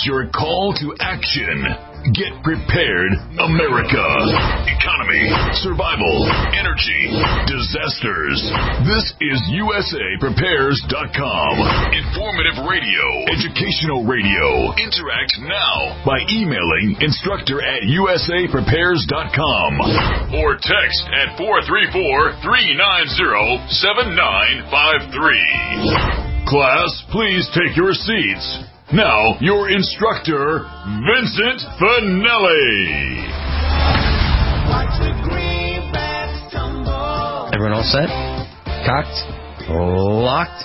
is your call to action. Get prepared, America. Economy, survival, energy, disasters. This is USAPrepares.com. Informative radio, educational radio. Interact now by emailing instructor@USAPrepares.com or text at 434-390-7953. Class, please take your seats. Now, your instructor, Vincent Finelli. Everyone all set? Cocked? Locked?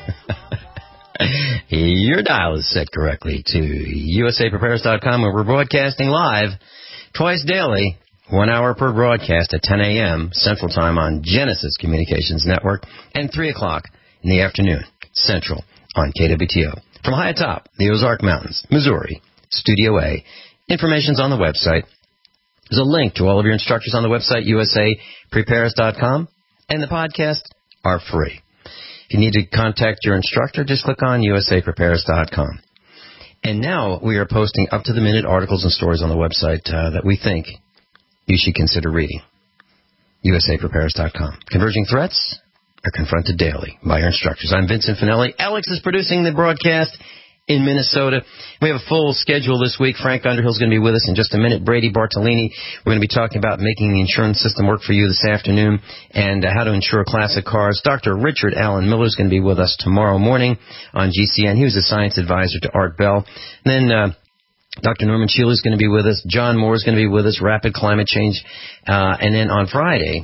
Your dial is set correctly to USAPrepares.com, where we're broadcasting live twice daily, 1 hour per broadcast at 10 a.m. Central Time on Genesis Communications Network, and 3 o'clock in the afternoon, Central, on KWTO. From high atop the Ozark Mountains, Missouri, Studio A. Information's on the website. There's a link to all of your instructors on the website, USAPrepares.com, and the podcasts are free. If you need to contact your instructor, just click on USAPrepares.com. And now we are posting up-to-the-minute articles and stories on the website that we think you should consider reading. USAPrepares.com. Converging threats are confronted daily by your instructors. I'm Vincent Finelli. Alex is producing the broadcast in Minnesota. We have a full schedule this week. Frank Underhill is going to be with us in just a minute. Brady Bartolini, we're going to be talking about making the insurance system work for you this afternoon and how to insure classic cars. Dr. Richard Allen Miller is going to be with us tomorrow morning on GCN. He was a science advisor to Art Bell. And then Dr. Norman Shealy is going to be with us. John Moore is going to be with us, Rapid Climate Change. And then on Friday,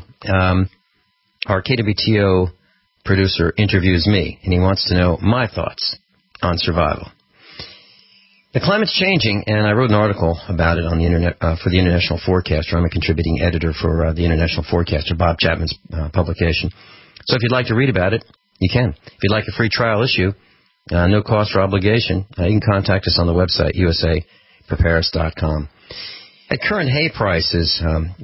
our KWTO producer interviews me, and he wants to know my thoughts on survival. The climate's changing, and I wrote an article about it on the internet for the International Forecaster. I'm a contributing editor for the International Forecaster, Bob Chapman's publication. So if you'd like to read about it, you can. If you'd like a free trial issue, no cost or obligation, you can contact us on the website, USAPrepares.com. At current hay prices,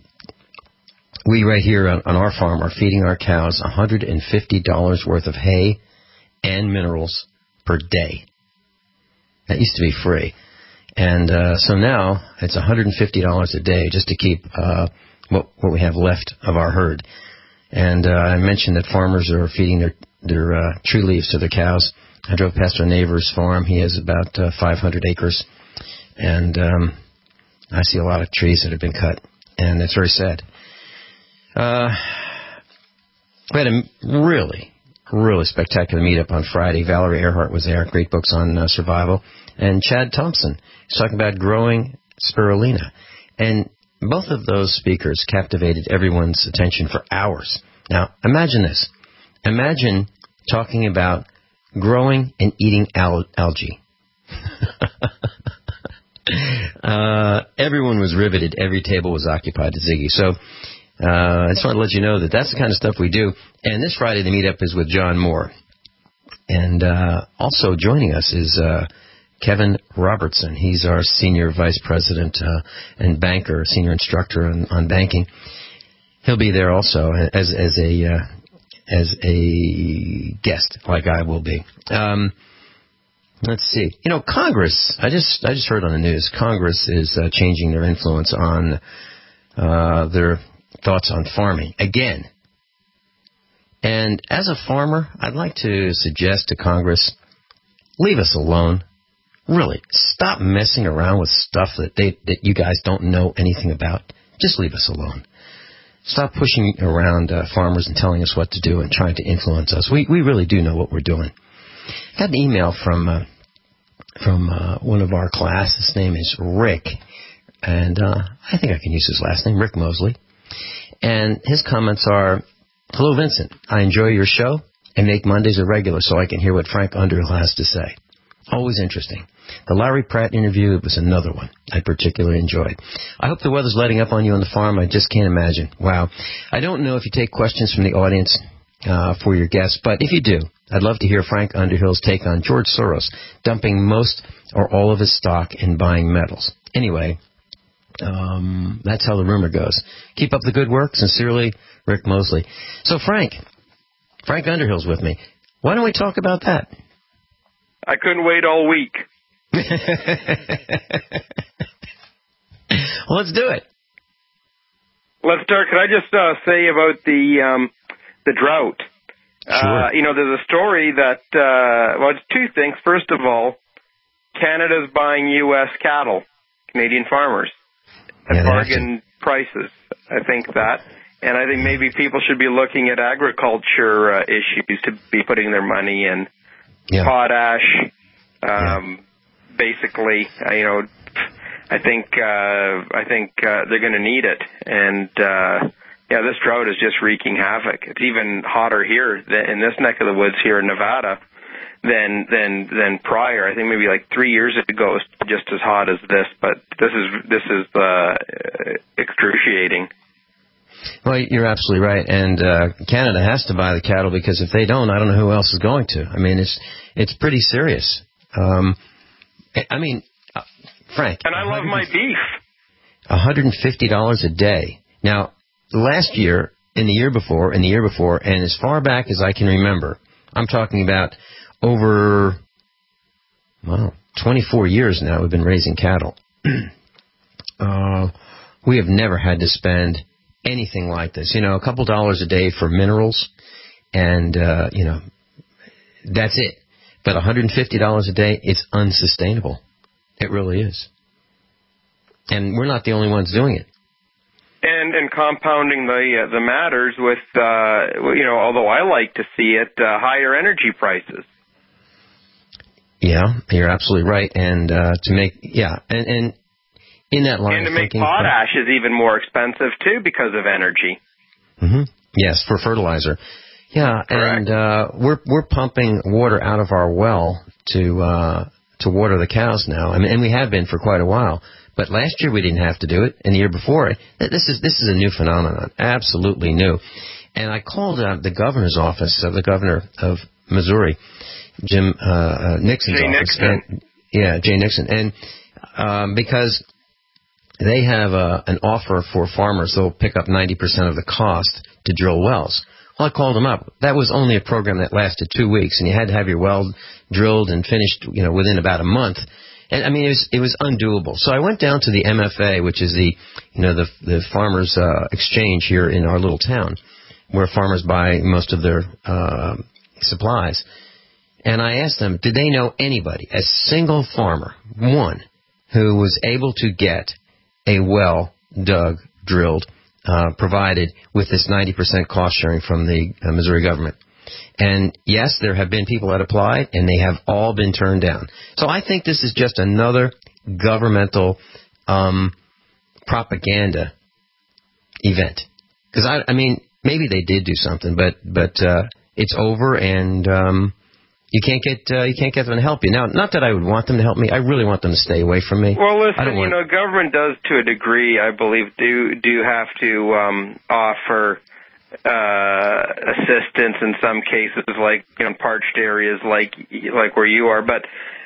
we right here on our farm are feeding our cows $150 worth of hay and minerals per day. That used to be free. And so now it's $150 a day just to keep what we have left of our herd. And I mentioned that farmers are feeding their tree leaves to their cows. I drove past our neighbor's farm. He has about 500 acres. And I see a lot of trees that have been cut. And it's very sad. We had a really spectacular meetup on Friday. Valerie Earhart was there, great books on survival. And Chad Thompson was talking about growing spirulina. And both of those speakers captivated everyone's attention for hours. Now, imagine this. Imagine talking about growing and eating algae. Everyone was riveted. Every table was occupied at Ziggy. So I just want to let you know that that's the kind of stuff we do. And this Friday, the meetup is with John Moore. And also joining us is Kevin Robertson. He's our senior vice president and banker, senior instructor on banking. He'll be there also as a guest, like I will be. Let's see. You know, Congress. I just heard on the news. Congress is changing their influence on their thoughts on farming again. And as a farmer, I'd like to suggest to Congress, leave us alone. Really, stop messing around with stuff that you guys don't know anything about. Just leave us alone. Stop pushing around farmers and telling us what to do and trying to influence us. We really do know what we're doing. I got an email from one of our class. His name is Rick, and I think I can use his last name, Rick Mosley. And his comments are, "Hello, Vincent. I enjoy your show and make Mondays a regular so I can hear what Frank Underhill has to say. Always interesting. The Larry Pratt interview was another one I particularly enjoyed. I hope the weather's letting up on you on the farm. I just can't imagine. Wow. I don't know if you take questions from the audience for your guests, but if you do, I'd love to hear Frank Underhill's take on George Soros dumping most or all of his stock in buying metals. Anyway, that's how the rumor goes. Keep up the good work. Sincerely, Rick Mosley." So Frank Underhill's with me. Why don't we talk about that? I couldn't wait all week. Well, let's do it. Let's start. Could I just say about the drought? Sure. There's a story that, it's two things. First of all, Canada's buying U.S. cattle, Canadian farmers, at bargain prices. I think that. And I think maybe people should be looking at agriculture issues to be putting their money in. Yeah. Potash, basically, I think they're going to need it. And, this drought is just wreaking havoc. It's even hotter here in this neck of the woods here in Nevada than prior. I think maybe like 3 years ago it was just as hot as this, but this is excruciating. Well, you're absolutely right, and Canada has to buy the cattle because if they don't, I don't know who else is going to. I mean, it's pretty serious. Frank. And I love my beef. $150 a day. Now, last year, and the year before, and as far back as I can remember, I'm talking about over 24 years now we've been raising cattle. We have never had to spend anything like this. A couple dollars a day for minerals, and, that's it. But $150 a day, it's unsustainable. It really is. And we're not the only ones doing it. And compounding the matters with, although I like to see it, higher energy prices. Yeah, you're absolutely right. And and in that line and to of make thinking, potash is even more expensive too because of energy. Mm-hmm. Yes, for fertilizer. Yeah, correct. And we're pumping water out of our well to water the cows now. And we have been for quite a while. But last year we didn't have to do it, and the year before. This is a new phenomenon, absolutely new. And I called the governor's office, the governor of Missouri, Jim Nixon's office. Nixon. Jay Nixon. And because they have an offer for farmers, they'll pick up 90% of the cost to drill wells. Well, I called him up. That was only a program that lasted 2 weeks, and you had to have your well drilled and finished, within about a month. And it was undoable. So I went down to the MFA, which is the farmers exchange here in our little town, where farmers buy most of their supplies. And I asked them, did they know anybody, a single farmer, one, who was able to get a well dug, drilled, provided with this 90% cost sharing from the Missouri government? And yes, there have been people that applied, and they have all been turned down. So I think this is just another governmental propaganda event. Because maybe they did do something, but it's over, and you can't get them to help you. Now, not that I would want them to help me. I really want them to stay away from me. Well, listen, government does to a degree, I believe, do have to offer assistance in some cases, like in parched areas, like where you are, but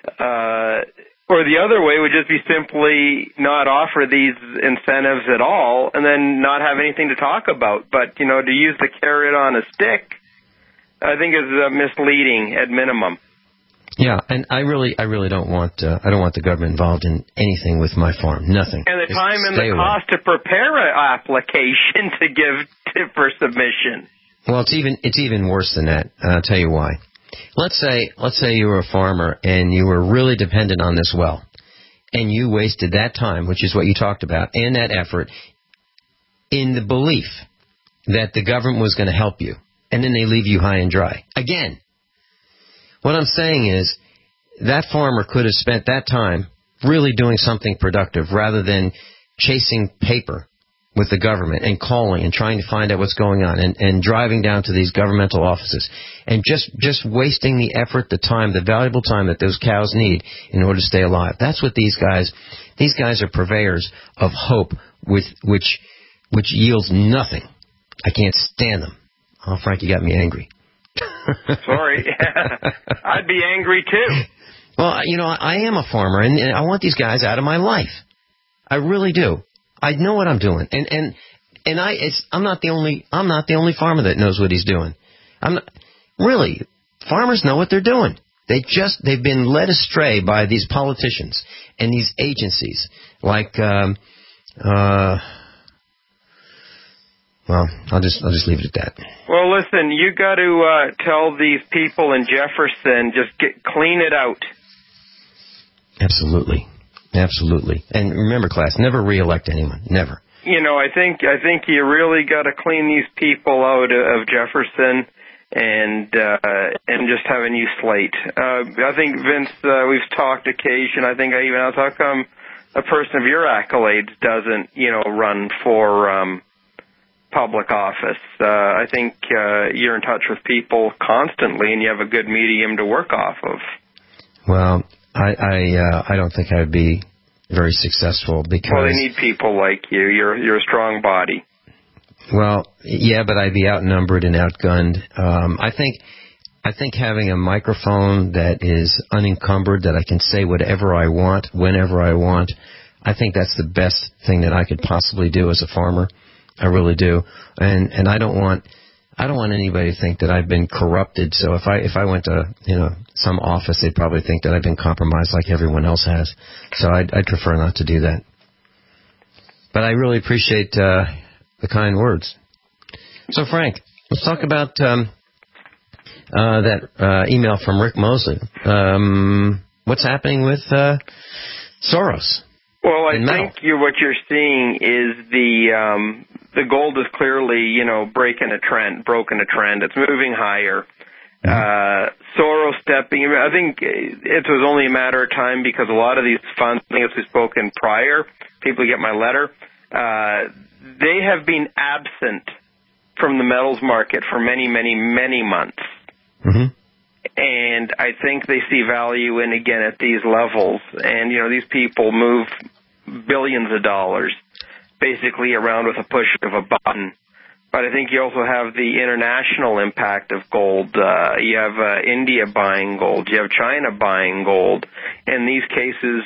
or the other way would just be simply not offer these incentives at all, and then not have anything to talk about. But to use the carrot on a stick, I think is misleading at minimum. Yeah, and I really don't want the government involved in anything with my farm. Nothing. And the time and the cost to prepare an application to give for submission. Well, it's even worse than that. I'll tell you why. Let's say you were a farmer and you were really dependent on this well, and you wasted that time, which is what you talked about, and that effort, in the belief that the government was going to help you, and then they leave you high and dry again. What I'm saying is that farmer could have spent that time really doing something productive rather than chasing paper with the government and calling and trying to find out what's going on and driving down to these governmental offices and just wasting the effort, the time, the valuable time that those cows need in order to stay alive. That's what these guys are purveyors of hope which yields nothing. I can't stand them. Oh, Frank, you got me angry. Sorry. I'd be angry too. Well, I am a farmer, and I want these guys out of my life. I really do. I know what I'm doing, and I'm not the only farmer that knows what he's doing. Farmers know what they're doing. They've been led astray by these politicians and these agencies like, well, I'll just leave it at that. Well, listen, you got to tell these people in Jefferson, just clean it out. Absolutely. And remember, class, never reelect anyone. Never. I think you really got to clean these people out of Jefferson and just have a new slate. I think, Vince, we've talked occasion. I think I even asked how come a person of your accolades doesn't, run for public office. I think you're in touch with people constantly, and you have a good medium to work off of. Well, I don't think I'd be very successful because... Well, they need people like you. You're a strong body. Well, yeah, but I'd be outnumbered and outgunned. I think having a microphone that is unencumbered, that I can say whatever I want, whenever I want, I think that's the best thing that I could possibly do as a farmer. I really do. And I don't want anybody to think that I've been corrupted. So if I went to, some office, they'd probably think that I've been compromised like everyone else has. So I'd prefer not to do that. But I really appreciate the kind words. So, Frank, let's talk about that email from Rick Mosley. What's happening with Soros? Well, I think what you're seeing is the gold is clearly, broken a trend. It's moving higher. Soros stepping, I think it was only a matter of time because a lot of these funds, I think as we've spoken prior, people get my letter, they have been absent from the metals market for many, many, many months. Mm-hmm. And I think they see value in, again, at these levels. And, these people move billions of dollars basically around with a push of a button. But I think you also have the international impact of gold. You have India buying gold. You have China buying gold. In these cases,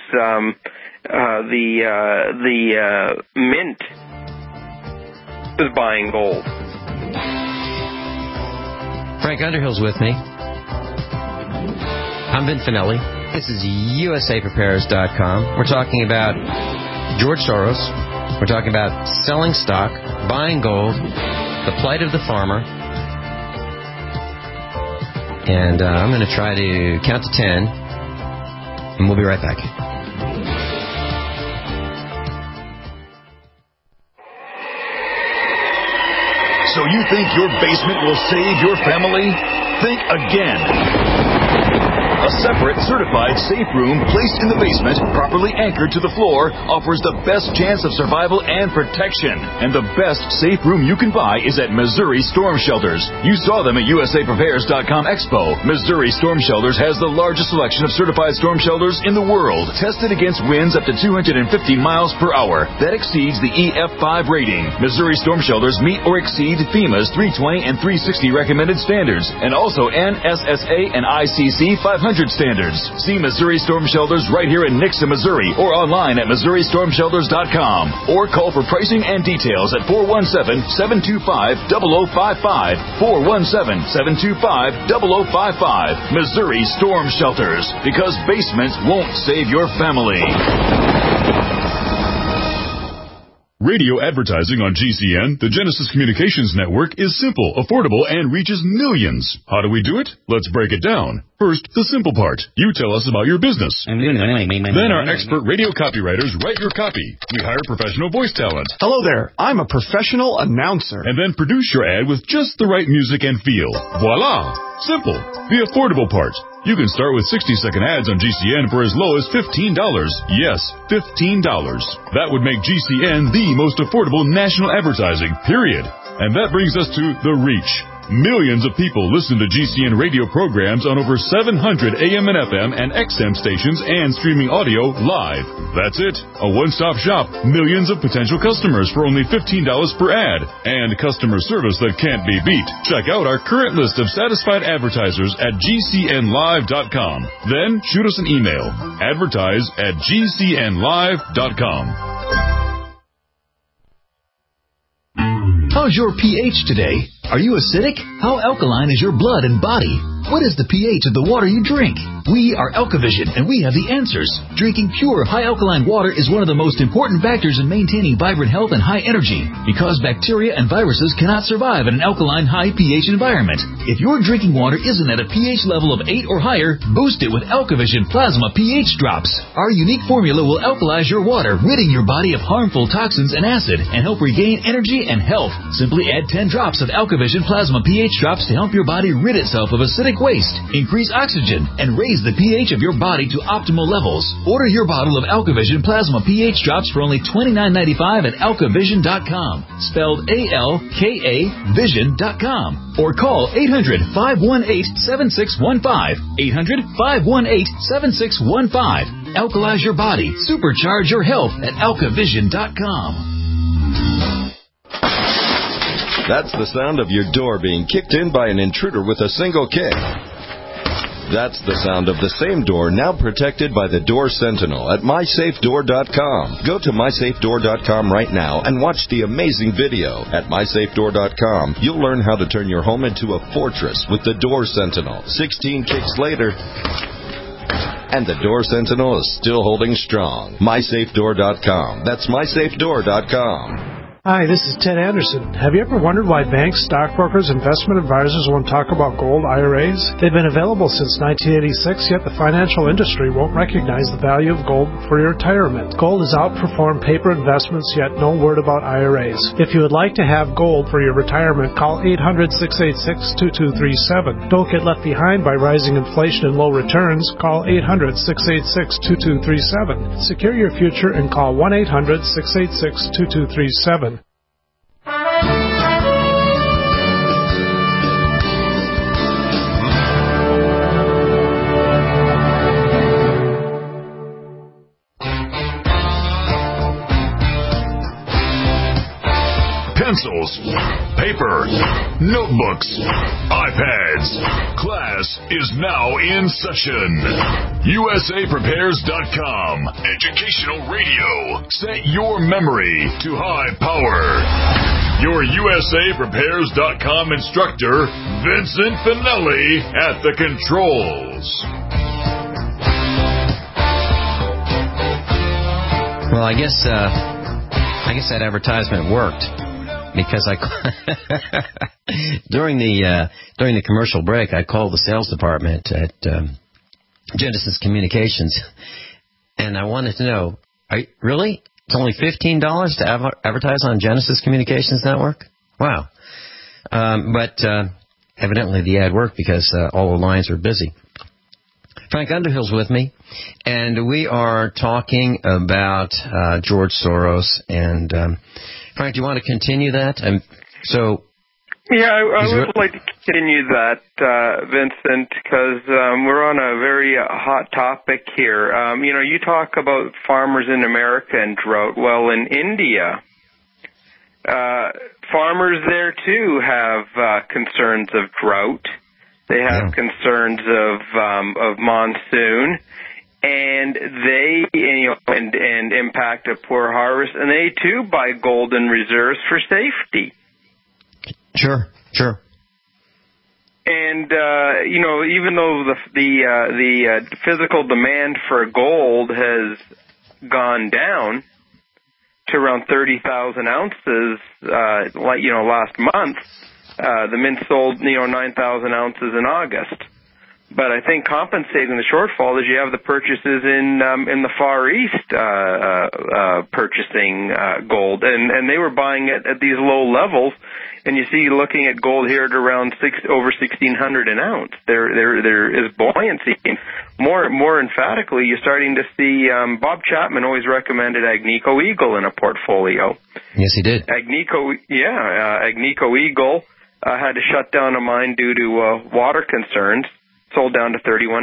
the mint is buying gold. Frank Underhill's with me. I'm Vin Finelli. This is USAPreparers.com. We're talking about George Soros. We're talking about selling stock, buying gold, the plight of the farmer. And I'm going to try to count to 10, and we'll be right back. So you think your basement will save your family? Think again. A separate, certified safe room placed in the basement, properly anchored to the floor, offers the best chance of survival and protection. And the best safe room you can buy is at Missouri Storm Shelters. You saw them at USAPrepares.com Expo. Missouri Storm Shelters has the largest selection of certified storm shelters in the world, tested against winds up to 250 miles per hour. That exceeds the EF5 rating. Missouri Storm Shelters meet or exceed FEMA's 320 and 360 recommended standards, and also NSSA and ICC 500 standards. See Missouri Storm Shelters right here in Nixa, Missouri, or online at MissouriStormShelters.com. Or call for pricing and details at 417-725-0055. 417-725-0055. Missouri Storm Shelters. Because basements won't save your family. Radio advertising on GCN, the Genesis Communications Network, is simple, affordable, and reaches millions. How do we do it? Let's break it down. First, the simple part. You tell us about your business. Then our expert radio copywriters write your copy. We hire professional voice talent. Hello there. I'm a professional announcer. And then produce your ad with just the right music and feel. Voila! Simple. The affordable part. You can start with 60-second ads on GCN for as low as $15. Yes, $15. That would make GCN the most affordable national advertising, period. And that brings us to the reach. Millions of people listen to GCN radio programs on over 700 AM and FM and XM stations and streaming audio live. That's it. A one-stop shop. Millions of potential customers for only $15 per ad. And customer service that can't be beat. Check out our current list of satisfied advertisers at GCNlive.com. Then shoot us an email. Advertise@GCNlive.com. How's your pH today? Are you acidic? How alkaline is your blood and body? What is the pH of the water you drink? We are Alkavision, and we have the answers. Drinking pure, high-alkaline water is one of the most important factors in maintaining vibrant health and high energy, because bacteria and viruses cannot survive in an alkaline, high pH environment. If your drinking water isn't at a pH level of 8 or higher, boost it with Alkavision Plasma pH Drops. Our unique formula will alkalize your water, ridding your body of harmful toxins and acid, and help regain energy and health. Simply add 10 drops of Alkavision Plasma pH Drops to help your body rid itself of acidic waste, increase oxygen, and raise the pH of your body to optimal levels. Order your bottle of Alkavision Plasma pH Drops for only $29.95 at alkavision.com, spelled A-L-K-A vision.com, or call 800-518-7615, 800-518-7615. Alkalize your body, supercharge your health at alkavision.com. That's the sound of your door being kicked in by an intruder with a single kick. That's the sound of the same door now protected by the Door Sentinel at mysafedoor.com. Go to mysafedoor.com right now and watch the amazing video. At mysafedoor.com, you'll learn how to turn your home into a fortress with the Door Sentinel. 16 kicks later, and the Door Sentinel is still holding strong. mysafedoor.com. That's mysafedoor.com. Hi, this is Ted Anderson. Have you ever wondered why banks, stockbrokers, investment advisors won't talk about gold IRAs? They've been available since 1986, yet the financial industry won't recognize the value of gold for your retirement. Gold has outperformed paper investments, yet no word about IRAs. If you would like to have gold for your retirement, call 800-686-2237. Don't get left behind by rising inflation and low returns. Call 800-686-2237. Secure your future and call 1-800-686-2237. Pencils, paper, notebooks, iPads. Class is now in session. USAPrepares.com. Educational radio. Set your memory to high power. Your USAPrepares.com instructor, Vincent Finelli, at the controls. Well, I guess that advertisement worked. Because during the commercial break, I called the sales department at Genesis Communications, and I wanted to know, really? It's only $15 to advertise on Genesis Communications Network? Wow. But evidently the ad worked because all the lines are busy. Frank Underhill's with me, and we are talking about George Soros. And Frank, do you want to continue that? I would like to continue that, Vincent, because we're on a very hot topic here. You talk about farmers in America and drought. Well, in India, farmers there too have concerns of drought. They have concerns of monsoon, and they and impact of poor harvest, and they too buy gold in reserves for safety. Sure. And even though the physical demand for gold has gone down to around 30,000 ounces, last month. The mint sold, 9,000 ounces in August. But I think compensating the shortfall is you have the purchases in the Far East purchasing gold, and they were buying it at these low levels. And you see, looking at gold here at around over 1,600 an ounce, there is buoyancy. More emphatically, you're starting to see. Bob Chapman always recommended Agnico Eagle in a portfolio. Yes, he did. Agnico Eagle had to shut down a mine due to water concerns. Sold down to $31.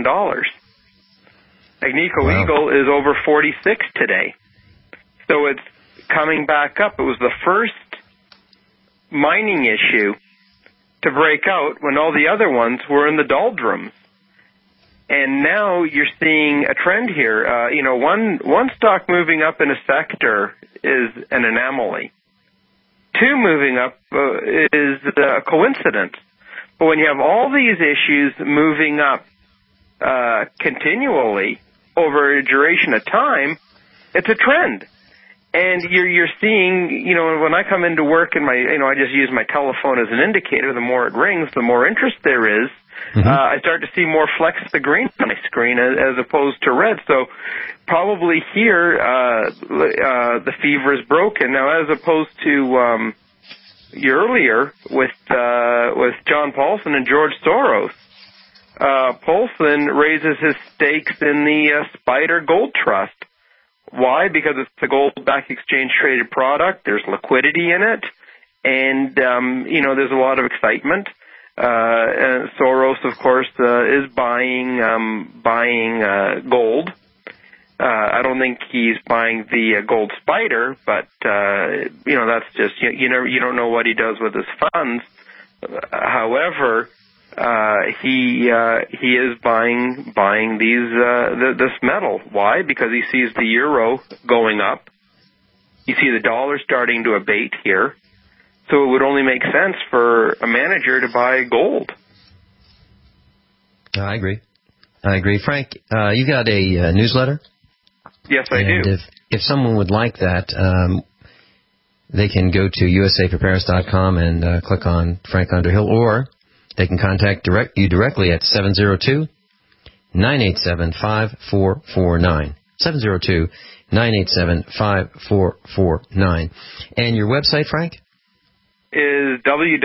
Agnico Eagle is over 46 today. So it's coming back up. It was the first mining issue to break out when all the other ones were in the doldrums. And now you're seeing a trend here. One stock moving up in a sector is an anomaly. Two moving up is a coincidence. But when you have all these issues moving up continually over a duration of time, it's a trend. And you're seeing, when I come into work and I just use my telephone as an indicator, the more it rings, the more interest there is. Mm-hmm. I start to see more flecks of the green on my screen as opposed to red. So probably here, the fever is broken. Now, as opposed to earlier with John Paulson and George Soros, Paulson raises his stakes in the Spider Gold Trust. Why? Because it's a gold-backed exchange-traded product. There's liquidity in it, and there's a lot of excitement. And Soros, of course, is buying gold. I don't think he's buying the gold spider, but that's just you don't know what he does with his funds. However, he is buying this metal. Why? Because he sees the euro going up. You see the dollar starting to abate here. So it would only make sense for a manager to buy gold. I agree. Frank, you got a newsletter? Yes, I do. If someone would like that, they can go to usapreparedness.com and click on Frank Underhill, or they can contact you directly at 702-987-5449. 702-987-5449. And your website, Frank? Is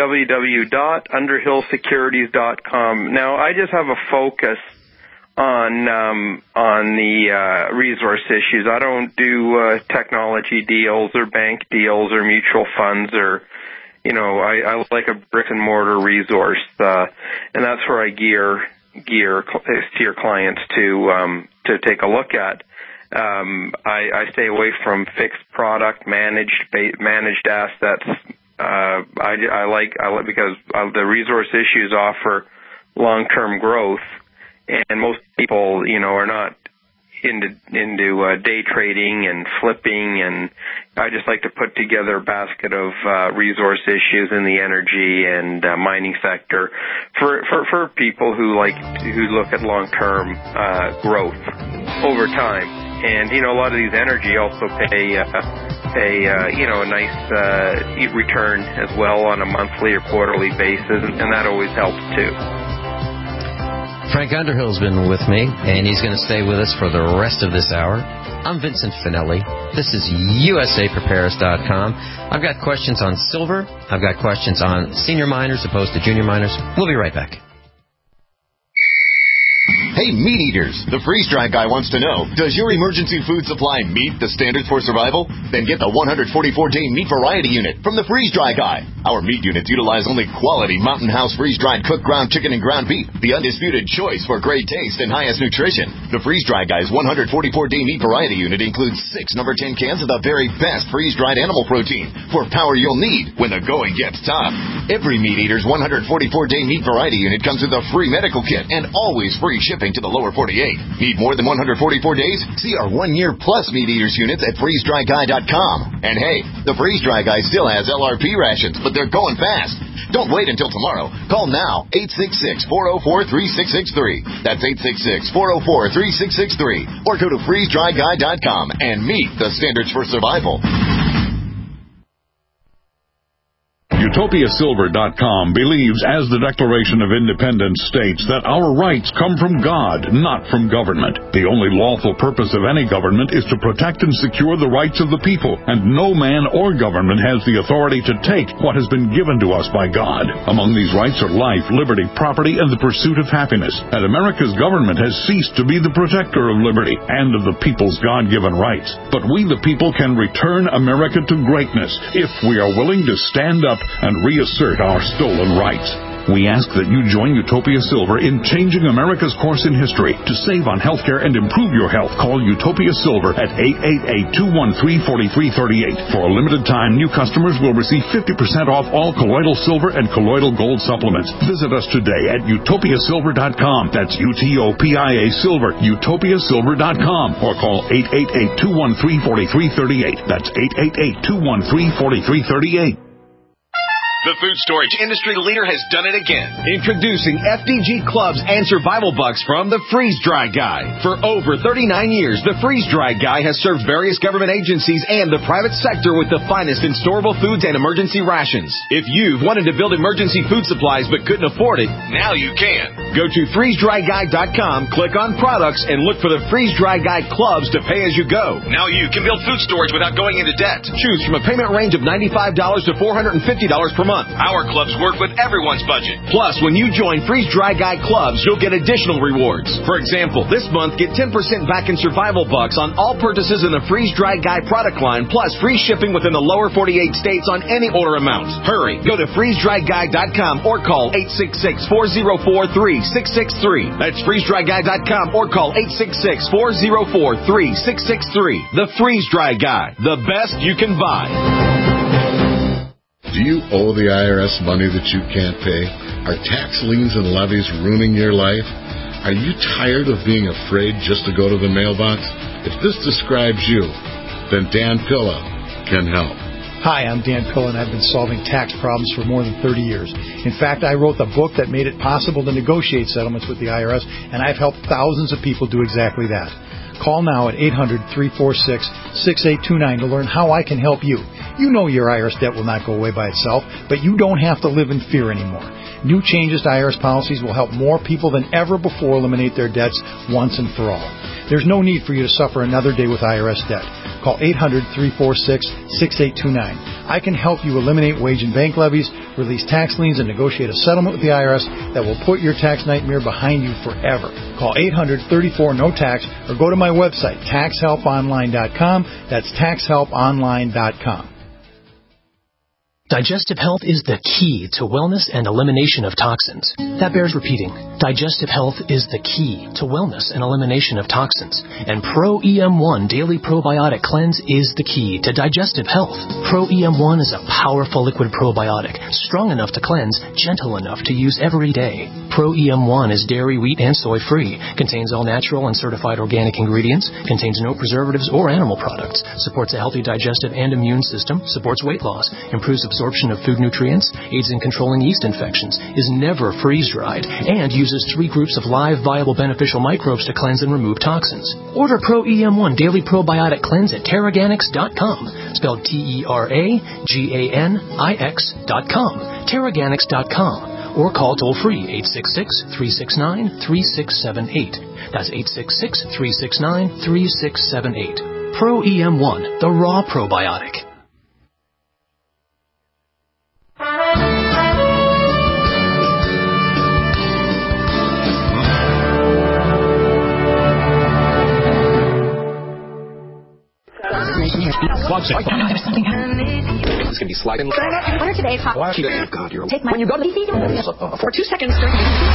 www.underhillsecurities.com. Now, I just have a focus on the resource issues. I don't do technology deals or bank deals or mutual funds or, I like a brick and mortar resource, and that's where I gear your clients to take a look at. I stay away from fixed product managed assets. I like because the resource issues offer long-term growth, and most people, are not into day trading and flipping, and I just like to put together a basket of resource issues in the energy and mining sector for people who look at long-term growth over time. And a lot of these energy also pay a nice return as well on a monthly or quarterly basis, and that always helps too. Frank Underhill's been with me, and he's going to stay with us for the rest of this hour. I'm Vincent Finelli. This is usapreparedness.com. I've got questions on silver. I've got questions on senior miners opposed to junior miners. We'll be right back. Hey, meat eaters, the freeze-dry guy wants to know, does your emergency food supply meet the standards for survival? Then get the 144-day meat variety unit from the freeze-dry guy. Our meat units utilize only quality Mountain House freeze-dried cooked ground chicken and ground beef, the undisputed choice for great taste and highest nutrition. The freeze-dry guy's 144-day meat variety unit includes 6 number 10 cans of the very best freeze-dried animal protein for power you'll need when the going gets tough. Every meat eater's 144-day meat variety unit comes with a free medical kit and always free shipping to the lower 48. Need more than 144 days? See our 1-year plus meat eaters units at freezedryguy.com. And hey, the Freeze Dry Guy still has LRP rations, but they're going fast. Don't wait until tomorrow. Call now, 866-404-3663. That's 866-404-3663. Or go to freezedryguy.com and meet the standards for survival. UtopiaSilver.com believes, as the Declaration of Independence states, that our rights come from God, not from government. The only lawful purpose of any government is to protect and secure the rights of the people, and no man or government has the authority to take what has been given to us by God. Among these rights are life, liberty, property, and the pursuit of happiness. And America's government has ceased to be the protector of liberty and of the people's God-given rights. But we, the people, can return America to greatness if we are willing to stand up and reassert our stolen rights. We ask that you join Utopia Silver in changing America's course in history. To save on healthcare and improve your health, call Utopia Silver at 888-213-4338. For a limited time, new customers will receive 50% off all colloidal silver and colloidal gold supplements. Visit us today at utopiasilver.com. That's UTOPIA Silver, utopiasilver.com. Or call 888-213-4338. That's 888-213-4338. The food storage industry leader has done it again. Introducing FDG Clubs and Survival Bucks from the Freeze Dry Guy. For over 39 years, the Freeze Dry Guy has served various government agencies and the private sector with the finest in storable foods and emergency rations. If you've wanted to build emergency food supplies but couldn't afford it, now you can. Go to freezedryguy.com, click on products, and look for the Freeze Dry Guy Clubs to pay as you go. Now you can build food storage without going into debt. Choose from a payment range of $95 to $450 per month. Our clubs work with everyone's budget. Plus, when you join Freeze Dry Guy Clubs, you'll get additional rewards. For example, this month, get 10% back in Survival Bucks on all purchases in the Freeze Dry Guy product line, plus free shipping within the lower 48 states on any order amount. Hurry, go to freezedryguy.com or call 866-404-3663. That's freezedryguy.com or call 866-404-3663. The Freeze Dry Guy, the best you can buy. Do you owe the IRS money that you can't pay? Are tax liens and levies ruining your life? Are you tired of being afraid just to go to the mailbox? If this describes you, then Dan Pilla can help. Hi, I'm Dan Pilla, and I've been solving tax problems for more than 30 years. In fact, I wrote the book that made it possible to negotiate settlements with the IRS, and I've helped thousands of people do exactly that. Call now at 800-346-6829 to learn how I can help you. You know your IRS debt will not go away by itself, but you don't have to live in fear anymore. New changes to IRS policies will help more people than ever before eliminate their debts once and for all. There's no need for you to suffer another day with IRS debt. Call 800-346-6829. I can help you eliminate wage and bank levies, release tax liens, and negotiate a settlement with the IRS that will put your tax nightmare behind you forever. Call 800-34-NO-TAX or go to my website, taxhelponline.com. That's taxhelponline.com. Digestive health is the key to wellness and elimination of toxins. That bears repeating. Digestive health is the key to wellness and elimination of toxins. And Pro EM1 Daily Probiotic Cleanse is the key to digestive health. Pro EM1 is a powerful liquid probiotic, strong enough to cleanse, gentle enough to use every day. Pro EM1 is dairy, wheat, and soy free, contains all natural and certified organic ingredients, contains no preservatives or animal products, supports a healthy digestive and immune system, supports weight loss, improves absorption of food nutrients, aids in controlling yeast infections, is never freeze-dried, and uses 3 groups of live, viable, beneficial microbes to cleanse and remove toxins. Order Pro EM1 Daily Probiotic Cleanse at Teraganix.com, spelled Teraganix.com, Teraganix.com, or call toll-free 866-369-3678. That's 866-369-3678. Pro EM1, the raw probiotic. There's something happening. It's going to be sliding. Order today. Oh, God, you're... Take my... When you go to the for 2 seconds during...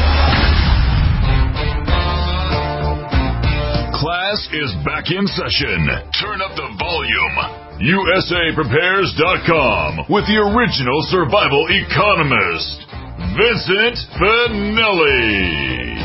Class is back in session. Turn up the volume. USAPrepares.com with the original survival economist, Vincent Finelli.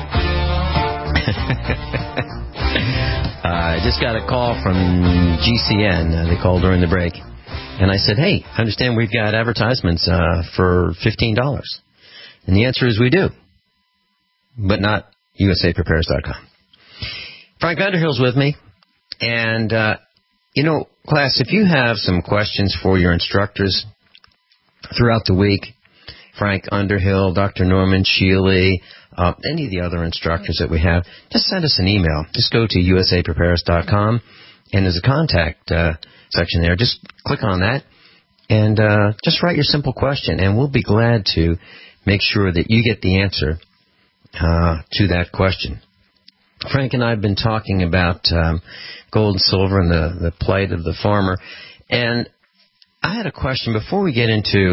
I just got a call from GCN. They called during the break. And I said, hey, I understand we've got advertisements for $15. And the answer is we do. But not USAPrepares.com. Frank Underhill's with me. And, class, if you have some questions for your instructors throughout the week, Frank Underhill, Dr. Norman Shealy, any of the other instructors that we have, just send us an email. Just go to usaprepares.com, and there's a contact section there. Just click on that, and just write your simple question, and we'll be glad to make sure that you get the answer to that question. Frank and I have been talking about gold and silver and the plight of the farmer, and I had a question before we get into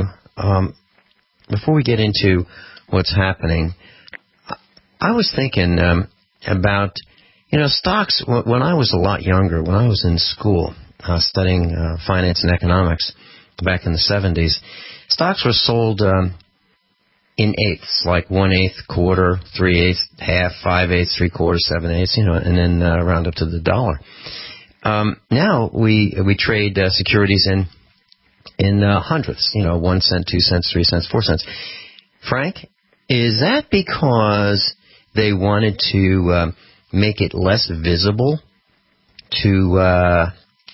what's happening. I was thinking about, stocks. When I was a lot younger, when I was in school studying finance and economics back in the 70s, stocks were sold in eighths, like 1/8, quarter, 3/8, half, 5/8, 3/4, 7/8, and then round up to the dollar. Now we trade securities in in hundredths, 1 cent, 2 cents, 3 cents, 4 cents. Frank, is that because they wanted to make it less visible to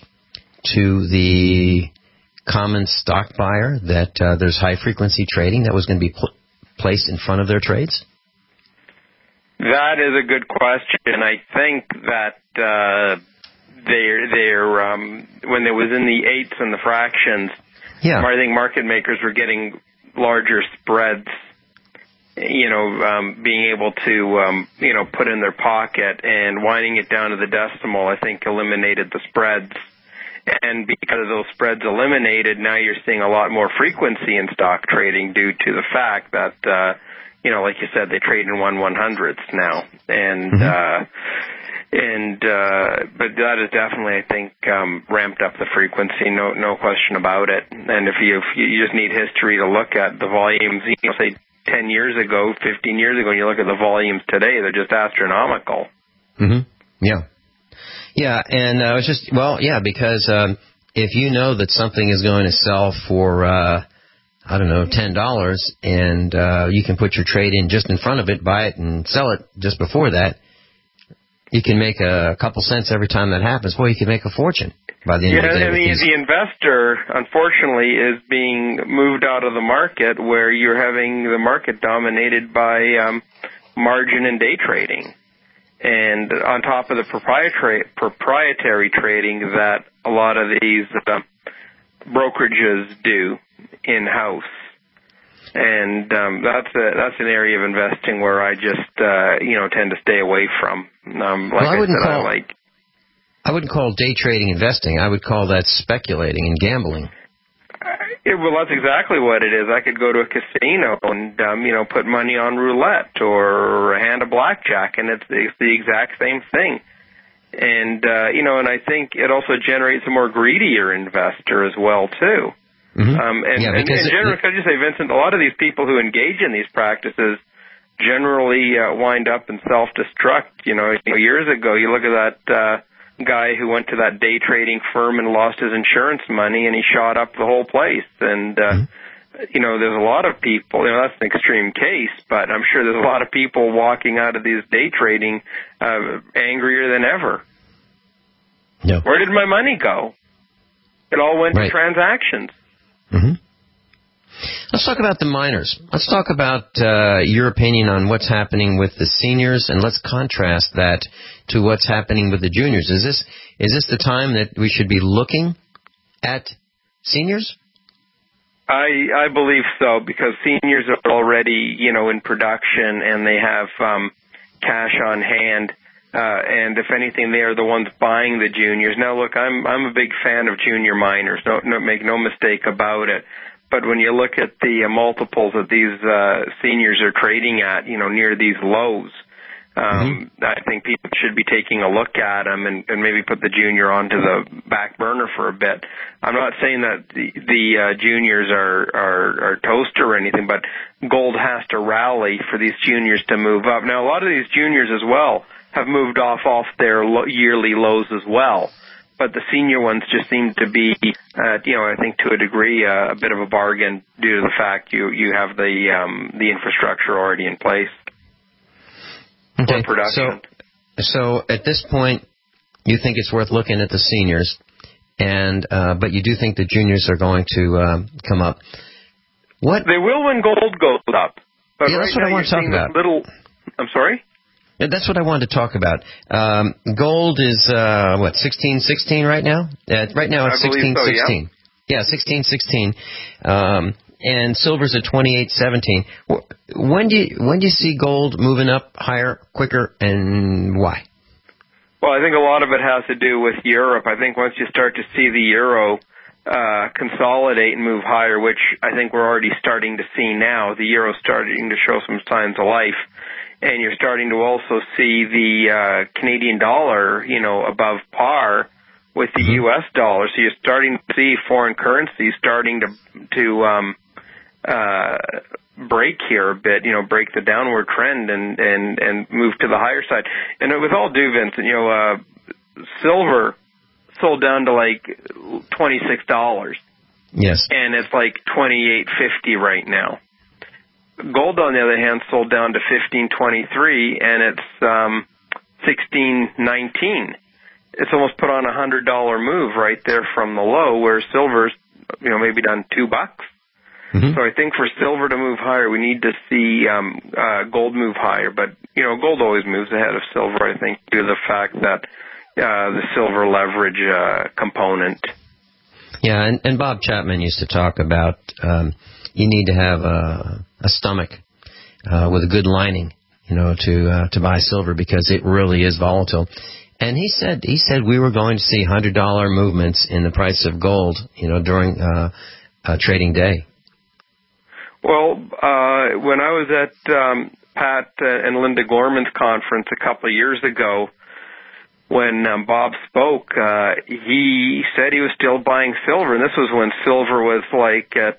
the common stock buyer that there's high-frequency trading that was going to be placed in front of their trades? That is a good question. I think that they're when it was in the eighths and the fractions, I think market makers were getting larger spreads, being able to, put in their pocket, and winding it down to the decimal, I think, eliminated the spreads. And because of those spreads eliminated, now you're seeing a lot more frequency in stock trading due to the fact that, like you said, they trade in 1/100ths now. But that is definitely, I think, ramped up the frequency, no question about it. And if you just need history to look at the volumes, say 10 years ago, 15 years ago, and you look at the volumes today, they're just astronomical. Mm-hmm. Yeah. Yeah, and because if you know that something is going to sell for, $10, and you can put your trade in just in front of it, buy it, and sell it just before that, you can make a couple cents every time that happens. Well, you can make a fortune by the end of the day. The investor, unfortunately, is being moved out of the market where you're having the market dominated by margin and day trading. And on top of the proprietary trading that a lot of these brokerages do in-house. And that's an area of investing where I just tend to stay away from. I wouldn't call day trading investing. I would call that speculating and gambling. Well, that's exactly what it is. I could go to a casino and put money on roulette or a hand of blackjack, and it's the exact same thing. And and I think it also generates a more greedier investor as well too. Mm-hmm. And generally, can I just say, Vincent, a lot of these people who engage in these practices generally wind up in self-destruct. Years ago, you look at that guy who went to that day trading firm and lost his insurance money, and he shot up the whole place. And there's a lot of people. That's an extreme case, but I'm sure there's a lot of people walking out of these day trading angrier than ever. Yeah. Where did my money go? It all went to transactions. Mm-hmm. Let's talk about the minors. Let's talk about your opinion on what's happening with the seniors, and let's contrast that to what's happening with the juniors. Is this the time that we should be looking at seniors? I believe so, because seniors are already, in production, and they have cash on hand. And if anything, they are the ones buying the juniors. Now, look, I'm a big fan of junior miners. Make no mistake about it. But when you look at the multiples that these seniors are trading at, near these lows, I think people should be taking a look at them and maybe put the junior onto the back burner for a bit. I'm not saying that the juniors are toast or anything, but gold has to rally for these juniors to move up. Now, a lot of these juniors as well have moved off their yearly lows as well. But the senior ones just seem to be, I think to a degree, a bit of a bargain due to the fact you have the infrastructure already in place. Okay. For production. So at this point, you think it's worth looking at the seniors, but you do think the juniors are going to come up. What? They will when gold goes up. But that's what I want to talk about. I'm sorry? Yeah, that's what I wanted to talk about. Gold is, 16.16 right now? Right now it's 16.16. So, yeah, 16.16. And silver's at 28.17. When do you see gold moving up higher, quicker, and why? Well, I think a lot of it has to do with Europe. I think once you start to see the euro consolidate and move higher, which I think we're already starting to see now, the euro's starting to show some signs of life. And you're starting to also see the Canadian dollar, above par with the U.S. dollar. So you're starting to see foreign currencies starting to break here a bit, break the downward trend and move to the higher side. And with all due, Vincent, silver sold down to like $26. Yes. And it's like $28.50 right now. Gold, on the other hand, sold down to $15.23, and it's $16.19. It's almost put on a $100 move right there from the low, where silver's, maybe done $2. So I think for silver to move higher, we need to see gold move higher. But gold always moves ahead of silver, I think, due to the fact that the silver leverage component. Yeah, and Bob Chapman used to talk about you need to have a stomach with a good lining, to buy silver, because it really is volatile. And he said we were going to see $100 movements in the price of gold, during trading day. Well, when I was at Pat and Linda Gorman's conference a couple of years ago, when Bob spoke, he said he was still buying silver, and this was when silver was like at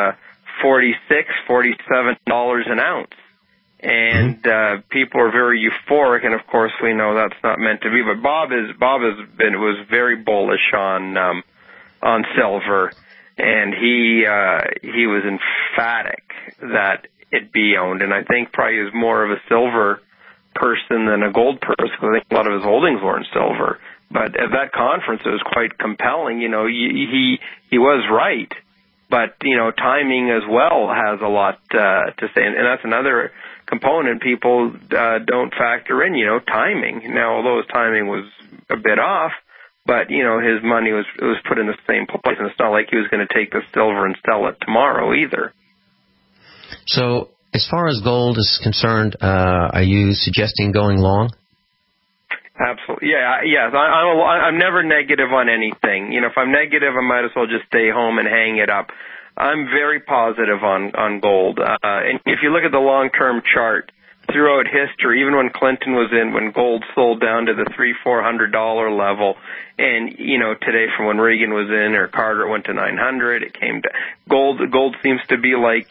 $47 an ounce. And people are very euphoric, and of course we know that's not meant to be. But Bob was very bullish on silver, and he was emphatic that it be owned. And I think probably he was more of a silver person than a gold person, because I think a lot of his holdings were in silver. But at that conference, it was quite compelling. He was right, but timing as well has a lot to say, and that's another component people don't factor in, timing. Now, although his timing was a bit off, but, his money was put in the same place, and it's not like he was going to take the silver and sell it tomorrow either. So, as far as gold is concerned, are you suggesting going long? Absolutely. Yeah. I'm never negative on anything. If I'm negative, I might as well just stay home and hang it up. I'm very positive on gold. And if you look at the long-term chart throughout history, even when Clinton was in, when gold sold down to the $300-400 level, and today from when Reagan was in or Carter, it went to $900. It came to gold. Gold seems to be like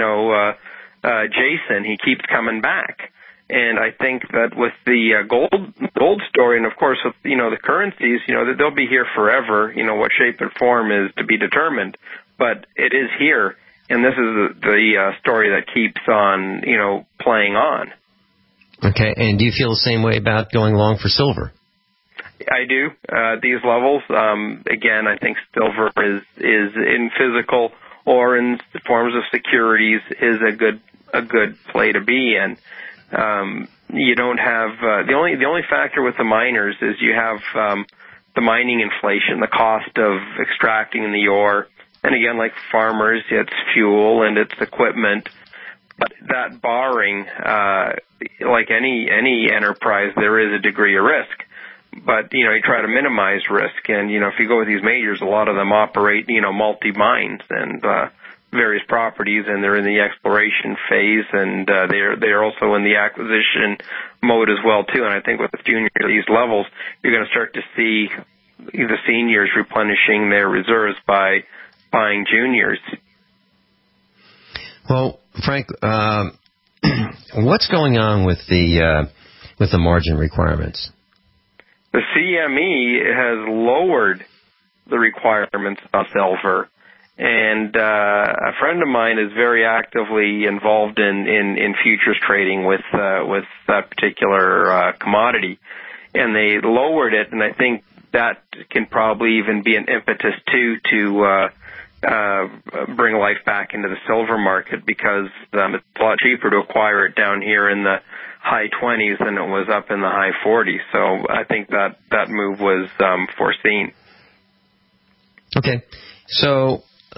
Jason. He keeps coming back. And I think that with the gold story, and of course with the currencies, they'll be here forever. What shape and form is to be determined. But it is here, and this is the story that keeps on, playing on. Okay, and do you feel the same way about going long for silver? I do. These levels, again, I think silver is in physical or in forms of securities is a good play to be in. You don't have the only factor with the miners is you have the mining inflation, the cost of extracting the ore. And again, like farmers, it's fuel and it's equipment. But that barring, like any enterprise, there is a degree of risk. But, you try to minimize risk. And, if you go with these majors, a lot of them operate, multi-mines and various properties, and they're in the exploration phase, and they're also in the acquisition mode as well, too. And I think with the juniors at these levels, you're going to start to see the seniors replenishing their reserves by buying juniors. Well, Frank, what's going on with the margin requirements? The CME has lowered the requirements on silver, and a friend of mine is very actively involved in futures trading with that particular commodity, and they lowered it, and I think that can probably even be an impetus too to bring life back into the silver market, because it's a lot cheaper to acquire it down here in the high 20s than it was up in the high 40s. So I think that move was foreseen. Okay, so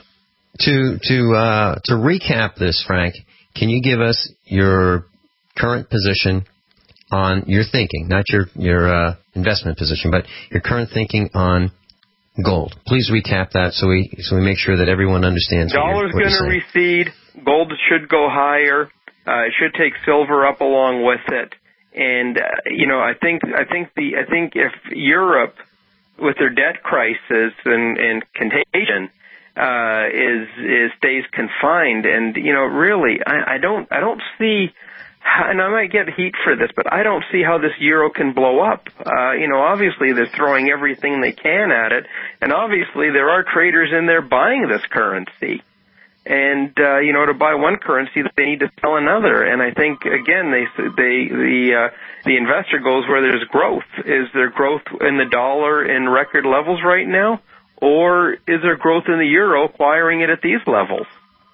to recap this, Frank, can you give us your current position on your thinking, not your investment position, but your current thinking on gold? Please recap that so we make sure that everyone understands. Dollar's going to recede. Gold should go higher. It should take silver up along with it. And I think if Europe, with their debt crisis and contagion, stays confined, and really, I don't see and I might get heat for this, but I don't see how this euro can blow up. Obviously they're throwing everything they can at it, and obviously there are traders in there buying this currency. And to buy one currency, they need to sell another. And I think again, the investor goes where there's growth. Is there growth in the dollar in record levels right now, or is there growth in the euro acquiring it at these levels?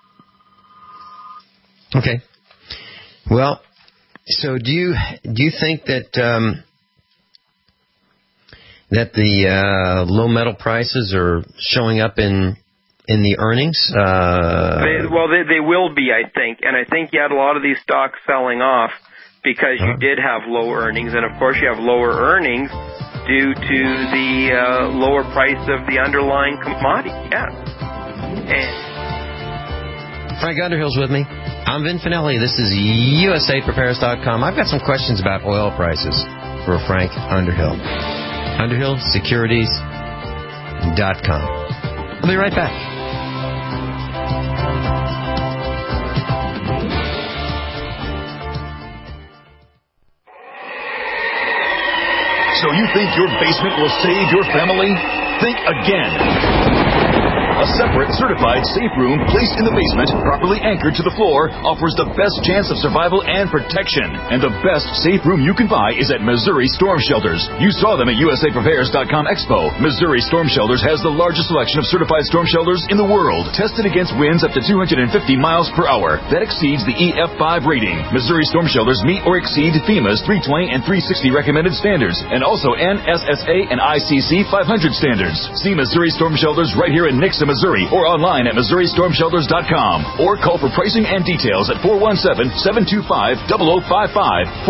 Okay. Well, so do you think that that the low metal prices are showing up in the earnings? They will be, I think. And I think you had a lot of these stocks selling off because you did have low earnings. And, of course, you have lower earnings due to the lower price of the underlying commodity. Yeah. Frank Underhill's with me. I'm Vin Finelli. This is USAPrepares.com. I've got some questions about oil prices for Frank Underhill. UnderhillSecurities.com. I'll be right back. So you think your basement will save your family? Think again. A separate, certified safe room placed in the basement, properly anchored to the floor, offers the best chance of survival and protection. And the best safe room you can buy is at Missouri Storm Shelters. You saw them at USAPrepares.com Expo. Missouri Storm Shelters has the largest selection of certified storm shelters in the world, tested against winds up to 250 miles per hour. That exceeds the EF5 rating. Missouri Storm Shelters meet or exceed FEMA's 320 and 360 recommended standards, and also NSSA and ICC 500 standards. See Missouri Storm Shelters right here in Nixa, Missouri, or online at MissouriStormShelters.com, or call for pricing and details at 417-725-0055,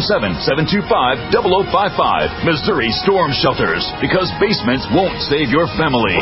417-725-0055. Missouri Storm Shelters, because basements won't save your family.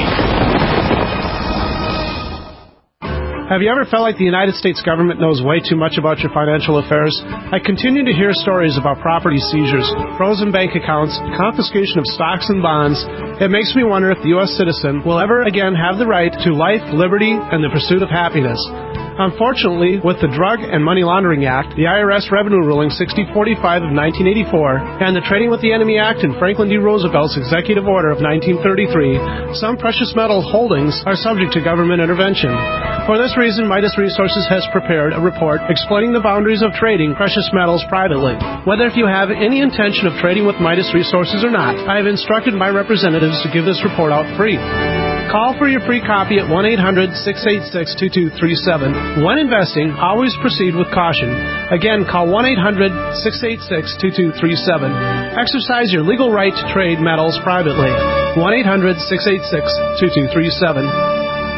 Have you ever felt like the United States government knows way too much about your financial affairs? I continue to hear stories about property seizures, frozen bank accounts, confiscation of stocks and bonds. It makes me wonder if the U.S. citizen will ever again have the right to life, liberty, and the pursuit of happiness. Unfortunately, with the Drug and Money Laundering Act, the IRS Revenue Ruling 6045 of 1984, and the Trading with the Enemy Act and Franklin D. Roosevelt's Executive Order of 1933, some precious metal holdings are subject to government intervention. For this reason, Midas Resources has prepared a report explaining the boundaries of trading precious metals privately. Whether if you have any intention of trading with Midas Resources or not, I have instructed my representatives to give this report out free. Call for your free copy at 1-800-686-2237. When investing, always proceed with caution. Again, call 1-800-686-2237. Exercise your legal right to trade metals privately. 1-800-686-2237.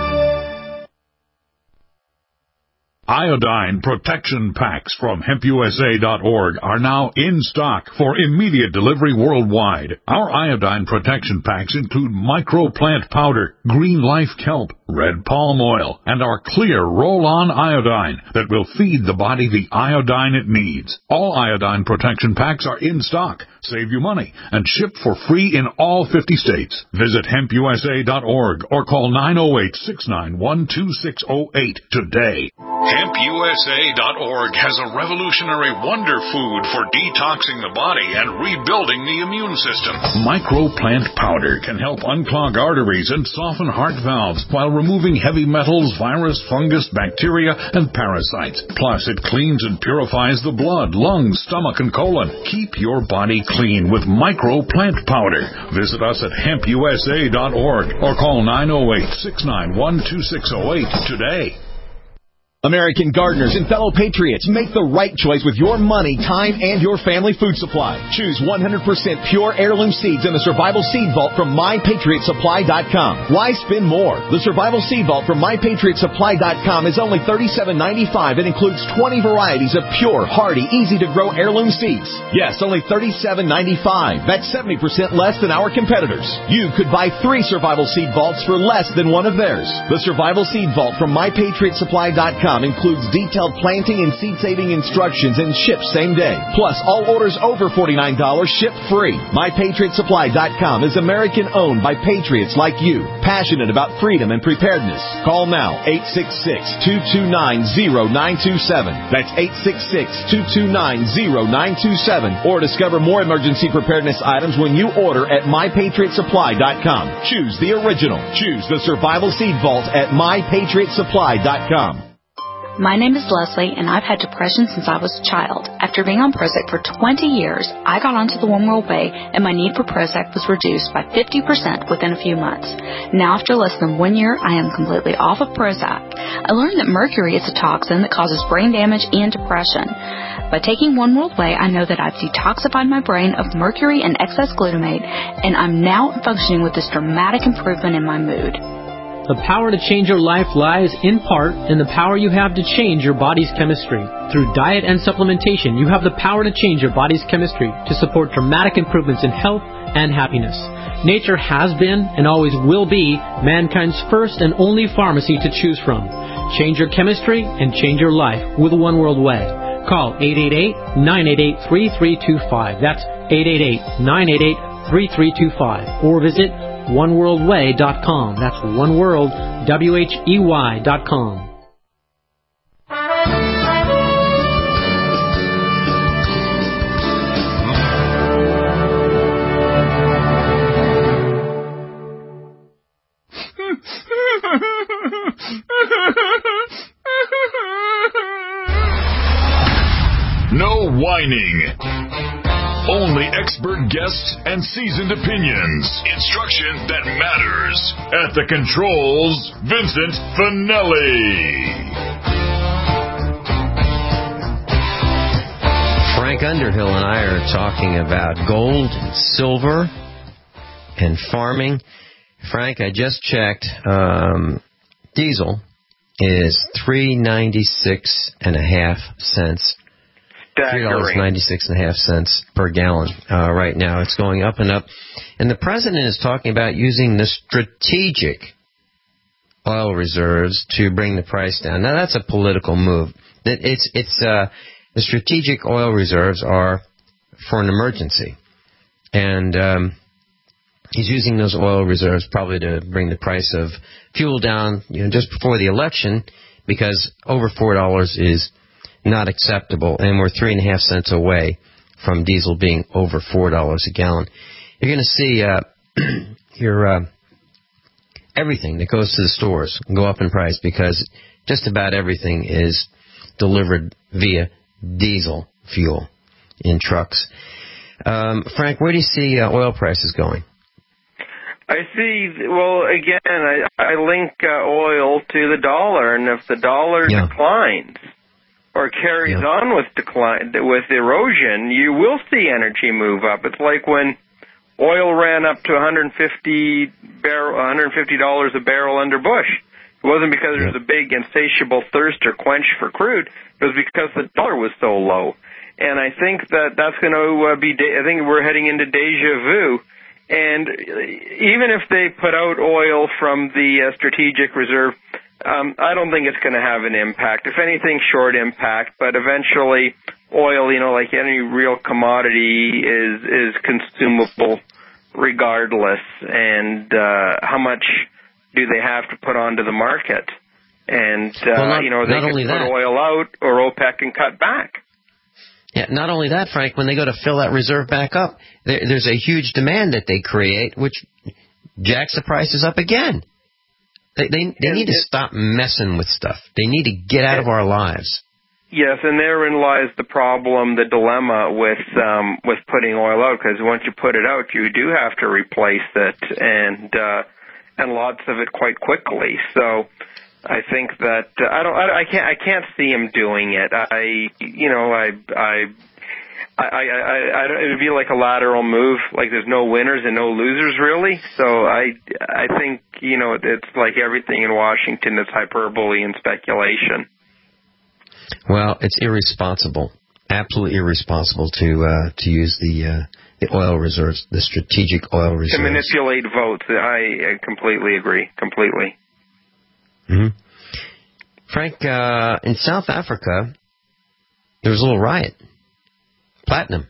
Iodine protection packs from HempUSA.org are now in stock for immediate delivery worldwide. Our iodine protection packs include microplant powder, green life kelp, red palm oil, and our clear roll-on iodine that will feed the body the iodine it needs. All iodine protection packs are in stock. Save you money and ship for free in all 50 states. Visit HempUSA.org or call 908-691-2608 today. HempUSA.org has a revolutionary wonder food for detoxing the body and rebuilding the immune system. Microplant powder can help unclog arteries and soften heart valves while removing heavy metals, virus, fungus, bacteria, and parasites. Plus, it cleans and purifies the blood, lungs, stomach, and colon. Keep your body clean with Microplant powder. Visit us at HempUSA.org or call 908-691-2608 today. American gardeners and fellow patriots, make the right choice with your money, time, and your family food supply. Choose 100% pure heirloom seeds in the Survival Seed Vault from MyPatriotSupply.com. Why spend more? The Survival Seed Vault from MyPatriotSupply.com is only $37.95 and includes 20 varieties of pure, hardy, easy-to-grow heirloom seeds. Yes, only $37.95. That's 70% less than our competitors. You could buy 3 Survival Seed Vaults for less than one of theirs. The Survival Seed Vault from MyPatriotSupply.com FreshFoods.com includes detailed planting and seed-saving instructions and ships same day. Plus, all orders over $49 ship free. MyPatriotSupply.com is American-owned by patriots like you, passionate about freedom and preparedness. Call now, 866-229-0927. That's 866-229-0927. Or discover more emergency preparedness items when you order at MyPatriotSupply.com. Choose the original. Choose the Survival Seed Vault at MyPatriotSupply.com. My name is Leslie, and I've had depression since I was a child. After being on Prozac for 20 years, I got onto the One World Way, and my need for Prozac was reduced by 50% within a few months. Now, after less than 1 year, I am completely off of Prozac. I learned that mercury is a toxin that causes brain damage and depression. By taking One World Way, I know that I've detoxified my brain of mercury and excess glutamate, and I'm now functioning with this dramatic improvement in my mood. The power to change your life lies, in part, in the power you have to change your body's chemistry. Through diet and supplementation, you have the power to change your body's chemistry to support dramatic improvements in health and happiness. Nature has been, and always will be, mankind's first and only pharmacy to choose from. Change your chemistry and change your life with One World Way. Call 888-988-3325. That's 888-988-3325. Or visit oneworldway.com. That's oneworldwhey.com. No whining. Only expert guests and seasoned opinions. Instruction that matters. At the controls, Vincent Finelli. Frank Underhill and I are talking about gold and silver and farming. Frank, I just checked. Diesel is $3.96.5. $3.96.5 per gallon right now. It's going up and up. And the president is talking about using the strategic oil reserves to bring the price down. Now, that's a political move. The strategic oil reserves are for an emergency. And he's using those oil reserves probably to bring the price of fuel down, just before the election, because over $4 is not acceptable, and we're 3.5 cents away from diesel being over $4 a gallon. You're going to see everything that goes to the stores go up in price, because just about everything is delivered via diesel fuel in trucks. Frank, where do you see oil prices going? I see, well, again, I link oil to the dollar, and if the dollar declines or carries on with erosion, you will see energy move up. It's like when oil ran up to $150 a barrel under Bush. It wasn't because there was a big insatiable thirst or quench for crude. It was because the dollar was so low. And I think that's going to be, I think we're heading into deja vu. And even if they put out oil from the strategic reserve, I don't think it's going to have an impact. If anything, short impact. But eventually, oil, like any real commodity, is consumable regardless. And how much do they have to put onto the market? And they can put oil out, or OPEC can cut back. Yeah, not only that, Frank, when they go to fill that reserve back up, there's a huge demand that they create, which jacks the prices up again. They need to stop messing with stuff. They need to get out of our lives. Yes, and therein lies the problem, the dilemma with putting oil out, because once you put it out, you do have to replace it, and lots of it quite quickly. So I think that I can't see him doing it. It'd be like a lateral move, like there's no winners and no losers really. So I think it's like everything in Washington, it's hyperbole and speculation. Well, it's irresponsible, absolutely irresponsible to use the oil reserves, the strategic oil reserves, to manipulate votes. I completely agree, completely. Mm-hmm. Frank, in South Africa, there was a little riot. Platinum.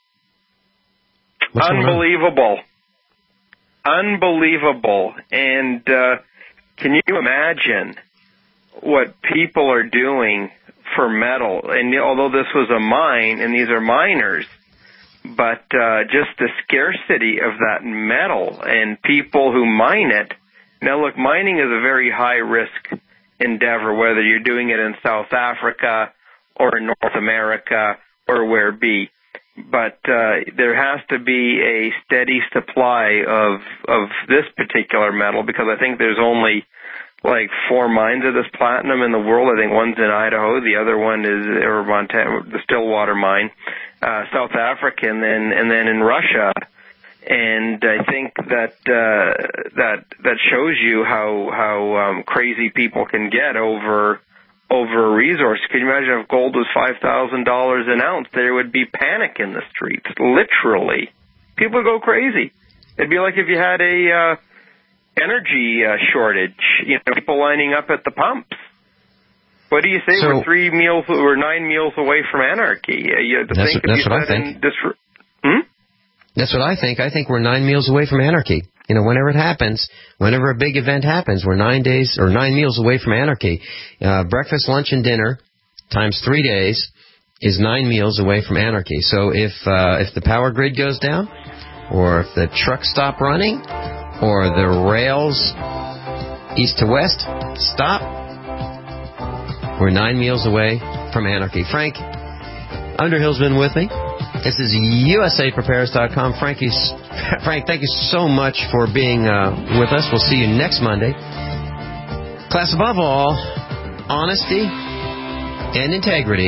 Unbelievable. Unbelievable. And can you imagine what people are doing for metal? And although this was a mine, and these are miners, but just the scarcity of that metal and people who mine it. Now, look, mining is a very high-risk endeavor, whether you're doing it in South Africa or in North America or where it be. But there has to be a steady supply of this particular metal, because I think there's only like 4 mines of this platinum in the world. I think one's in Idaho, the other one is or Montana, the Stillwater mine, South Africa, and then in Russia. And I think that shows you how crazy people can get over a resource. Can you imagine if gold was $5,000 an ounce? There would be panic in the streets, literally. People would go crazy. It'd be like if you had a energy shortage, people lining up at the pumps. What do you say? We're 9 meals away from anarchy. That's what I think. That's what I think. I think we're 9 meals away from anarchy. Whenever it happens, whenever a big event happens, we're 9 meals away from anarchy. Breakfast, lunch, and dinner times 3 days is 9 meals away from anarchy. So if the power grid goes down, or if the trucks stop running, or the rails east to west stop, we're 9 meals away from anarchy. Frank Underhill's been with me. This is USAPrepares.com. Frank, thank you so much for being with us. We'll see you next Monday. Class, above all, honesty and integrity.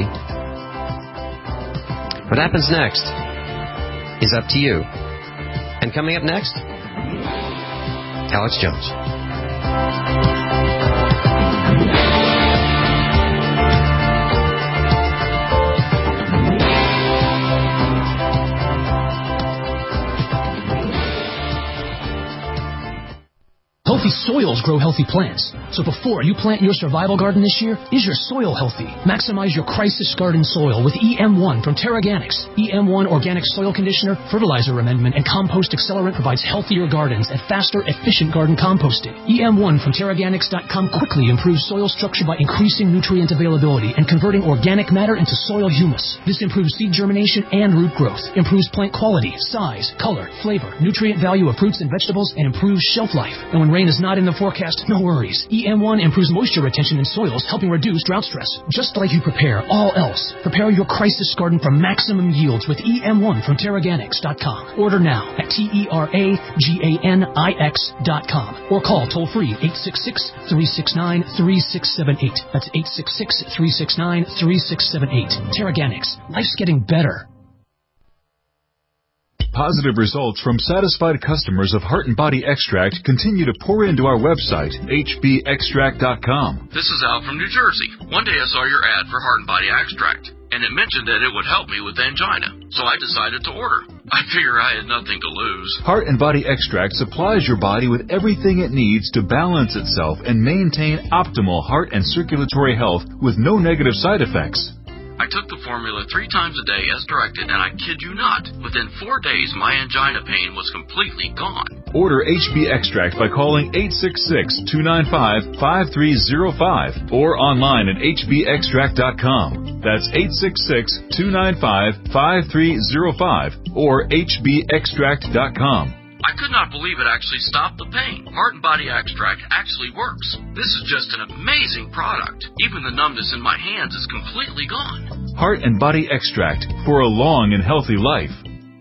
What happens next is up to you. And coming up next, Alex Jones. Healthy soils grow healthy plants. So before you plant your survival garden this year, is your soil healthy? Maximize your crisis garden soil with EM1 from Terraganics. EM1 Organic Soil Conditioner, Fertilizer Amendment, and Compost Accelerant provides healthier gardens and faster, efficient garden composting. EM1 from Terraganics.com quickly improves soil structure by increasing nutrient availability and converting organic matter into soil humus. This improves seed germination and root growth, improves plant quality, size, color, flavor, nutrient value of fruits and vegetables, and improves shelf life. And when rain is not in the forecast, no worries. EM1 improves moisture retention in soils, helping reduce drought stress. Just like you prepare all else, prepare your crisis garden for maximum yields with EM1 from Terraganics.com. Order now at TERAGANIX.com or call toll-free 866-369-3678. That's 866-369-3678. Terraganics. Life's getting better. Positive results from satisfied customers of Heart and Body Extract continue to pour into our website, hbextract.com. This is Al from New Jersey. One day I saw your ad for Heart and Body Extract, and it mentioned that it would help me with angina, so I decided to order. I figure I had nothing to lose. Heart and Body Extract supplies your body with everything it needs to balance itself and maintain optimal heart and circulatory health with no negative side effects. I took the formula 3 times a day as directed, and I kid you not, within 4 days my angina pain was completely gone. Order HB Extract by calling 866-295-5305 or online at hbextract.com. That's 866-295-5305 or hbextract.com. I could not believe it actually stopped the pain. Heart and Body Extract actually works. This is just an amazing product. Even the numbness in my hands is completely gone. Heart and Body Extract for a long and healthy life.